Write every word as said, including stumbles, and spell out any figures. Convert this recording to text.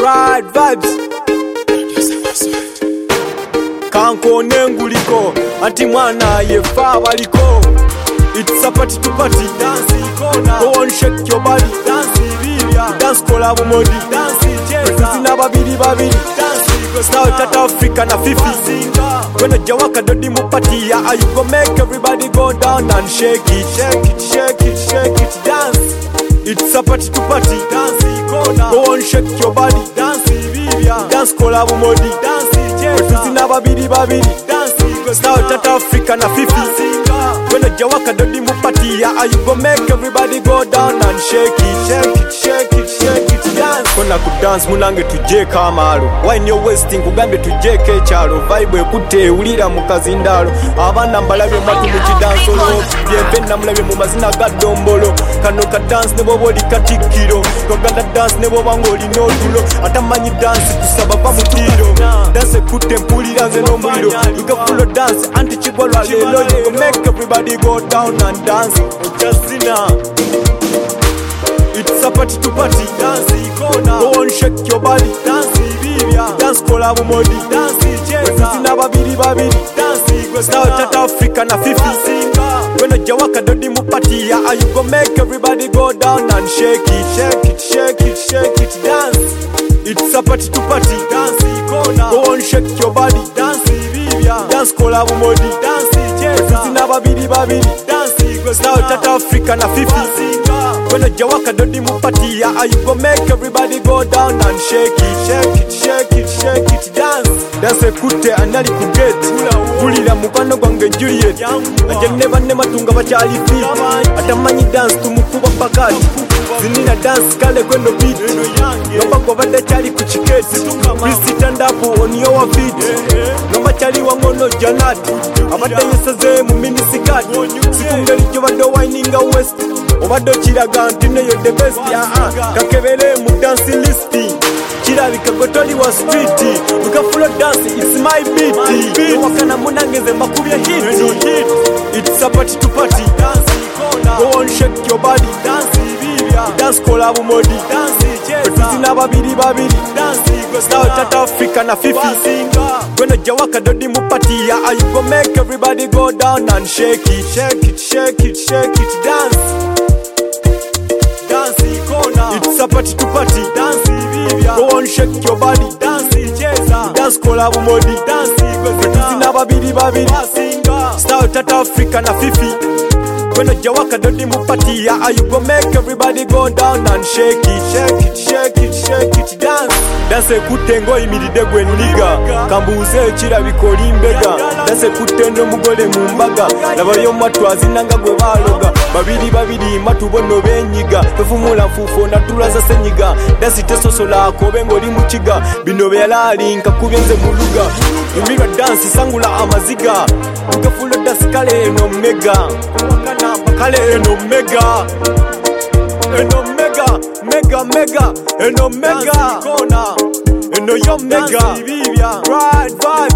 Pride vibes. Kanko nenguliko anti mwana yefa baliko. It's a party to party. Dance ikona. Go on shake your body. Dance ibibya. Dance kola bumodi. Dance cheza. Sina babiri babiri. Dance go South Africa na fifi. When a jawaka dodi mu party ya, you go make everybody go down and shake it, shake it, shake it, shake it, dance. It's a party to party. Dance ikona. Go on shake your body. Dance ibibya. Dance kola bumodi. Dance cheza. Sina babiri babiri. Dance go South Africa na fifi. When a jawaka dodi mu party ya, you go make everybody go down and shake it, shake it, shake it, shake it, dance. Kona ku dance munange tuje kamalo. Wine your wasting kugambe tuje ke chalo. Vibe ekute ulira mu kazindalo. Abana mbalabye matu mu kidansolo. Bienvenue namulabye mu mazina ga dombolo. Kano ka dance nebo boli katikiro. Koganda dance nebo bangoli no dulo. Atamanyi dance kusaba pa mutiro. Dance ekute mpulira nze no muliro. You go full of dance anti chibolo lelo. You go make everybody go down and dance. Just now. It's a party to party. Dance ikona. Go on shake your body. Dance ibibya. Dance kola bumodi. Dance cheza. Sina babiri babiri. Dance go South Africa na fifi. When a jawaka dodi mu party ya, you go make everybody go down and shake it, shake it, shake it, shake it, dance. It's a party to party. Dance ikona. Go on shake your body. Dance ibibya. Dance kola bumodi. Dance cheza. Sina babiri babiri. Dance go South Africa na fifi. When a jawaka dodi mu party ya, you go make everybody go down and shake it, shake it, shake it, shake it, dance. Dance ekute anali ku gate. Kulira mukano gwange Juliet. Ajenne banne matunga bakyali fit. Atamanyi dance tumukuba pakati. Zinina dance kale kwendo beat. Nomba kovade kyali ku chiketi. Please stand up on your feet. Nomba kyali wangono janati. Abadde yesaze mu miniskirt. Sikungeri gyo badde whining west. Obadde kiraga nti neyo the best ya ah. Kakebere mu dance list. Kirabika gotoli wa street. Ukafulo dance it's my beat. Wakana munangeze makubya hit. It's a party to party. Dance ikona. Go on shake your body. Dance ibibya. Dance kola bumodi. Dance cheza. Sina babiri babiri. Dance go South Africa na fifi. When a jawaka dodi mu party ya, you go make everybody go down and shake it, shake it, shake it, shake it, dance. Dance ikona. It's a party to party. Dance ibibya. Go on shake your body. Dance cheza. Dance kola bumodi. Dance go Sina babiri babiri. South Africa na fifi. When a jawaka dodi mu party ya, you go make everybody go down and shake it, shake it, shake it, shake it, dance. Dance ekute ngo imiride gwe niga. Kambuze ekira bikoli mbega. Dance ekute ndo mugole mu mbaga. Nabayo matu azinanga gwe baloga. Babiri babiri matu bono benyiga. Tofumula mfufo na tulaza senyiga. Dance tesosola kobe ngoli mu kiga. Bino byalali nkakubyenze mu luga. Imirwa dance sangula amaziga. Ukafulo dance kale no mega. Kale eno mega. Eno mega. Mega mega. Eno mega. Eno yo mega. Pride vibe.